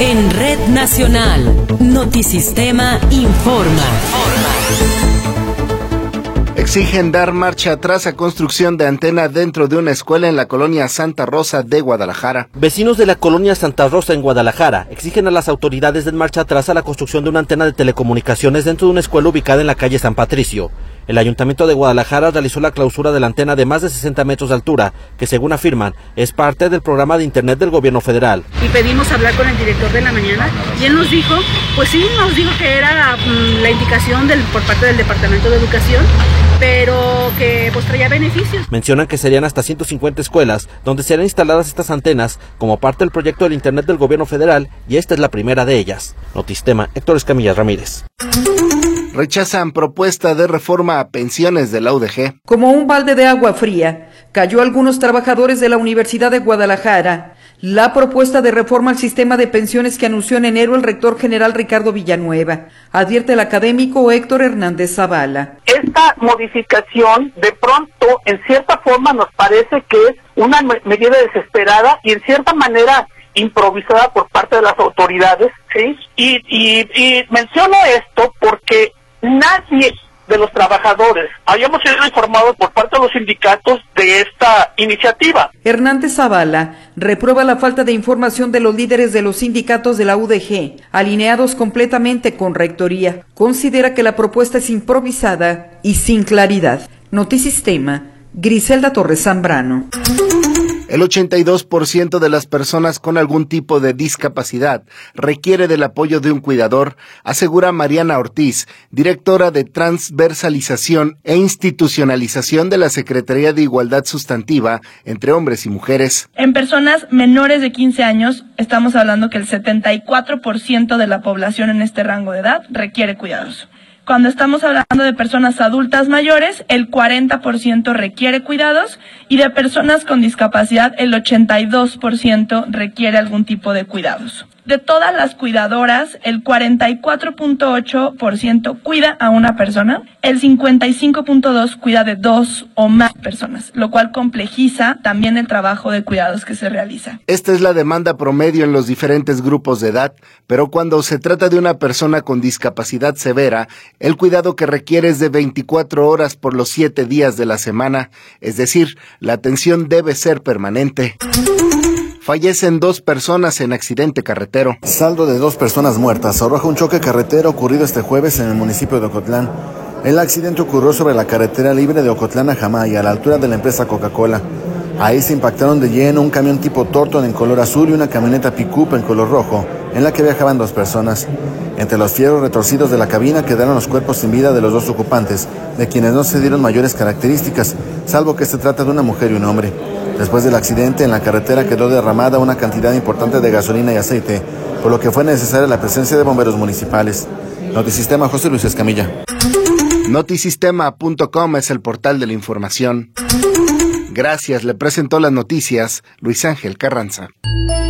En Red Nacional, Notisistema informa. Exigen dar marcha atrás a construcción de antena dentro de una escuela en la colonia Santa Rosa de Guadalajara. Vecinos de la colonia Santa Rosa en Guadalajara exigen a las autoridades dar marcha atrás a la construcción de una antena de telecomunicaciones dentro de una escuela ubicada en la calle San Patricio. El Ayuntamiento de Guadalajara realizó la clausura de la antena de más de 60 metros de altura, que según afirman, es parte del programa de internet del gobierno federal. Y pedimos hablar con el director de la mañana y él nos dijo, pues sí, nos dijo que era la indicación por parte del Departamento de Educación, pero que pues traía beneficios. Mencionan que serían hasta 150 escuelas donde serán instaladas estas antenas como parte del proyecto del internet del gobierno federal, y esta es la primera de ellas. Notisistema, Héctor Escamilla Ramírez. Rechazan propuesta de reforma a pensiones de la UDG. Como un balde de agua fría, cayó a algunos trabajadores de la Universidad de Guadalajara la propuesta de reforma al sistema de pensiones que anunció en enero el rector general Ricardo Villanueva, advierte el académico Héctor Hernández Zavala. Esta modificación de pronto, en cierta forma, nos parece que es una medida desesperada y en cierta manera improvisada por parte de las autoridades, ¿sí? Y menciono esto porque nadie de los trabajadores habíamos sido informados por parte de los sindicatos de esta iniciativa. Hernández Zavala reprueba la falta de información de los líderes de los sindicatos de la UDG, alineados completamente con Rectoría. Considera que la propuesta es improvisada y sin claridad. Notisistema, Griselda Torres Zambrano. El 82% de las personas con algún tipo de discapacidad requiere del apoyo de un cuidador, asegura Mariana Ortiz, directora de Transversalización e Institucionalización de la Secretaría de Igualdad Sustantiva entre Hombres y Mujeres. En personas menores de 15 años, estamos hablando que el 74% de la población en este rango de edad requiere cuidados. Cuando estamos hablando de personas adultas mayores, el 40% requiere cuidados, y de personas con discapacidad, el 82% requiere algún tipo de cuidados. De todas las cuidadoras, el 44.8% cuida a una persona, el 55.2% cuida de 2 o más personas, lo cual complejiza también el trabajo de cuidados que se realiza. Esta es la demanda promedio en los diferentes grupos de edad, pero cuando se trata de una persona con discapacidad severa, el cuidado que requiere es de 24 horas por los 7 días de la semana, es decir, la atención debe ser permanente. Fallecen 2 personas en accidente carretero. Saldo de 2 personas muertas arroja un choque carretero ocurrido este jueves en el municipio de Ocotlán. El accidente ocurrió sobre la carretera libre de Ocotlán a Jamay, a la altura de la empresa Coca-Cola. Ahí se impactaron de lleno un camión tipo Torton en color azul y una camioneta pick-up en color rojo, en la que viajaban 2 personas. Entre los fierros retorcidos de la cabina quedaron los cuerpos sin vida de los 2 ocupantes, de quienes no se dieron mayores características, salvo que se trata de una mujer y un hombre. Después del accidente, en la carretera quedó derramada una cantidad importante de gasolina y aceite, por lo que fue necesaria la presencia de bomberos municipales. Notisistema, José Luis Escamilla. Notisistema.com es el portal de la información. Gracias, le presentó las noticias Luis Ángel Carranza.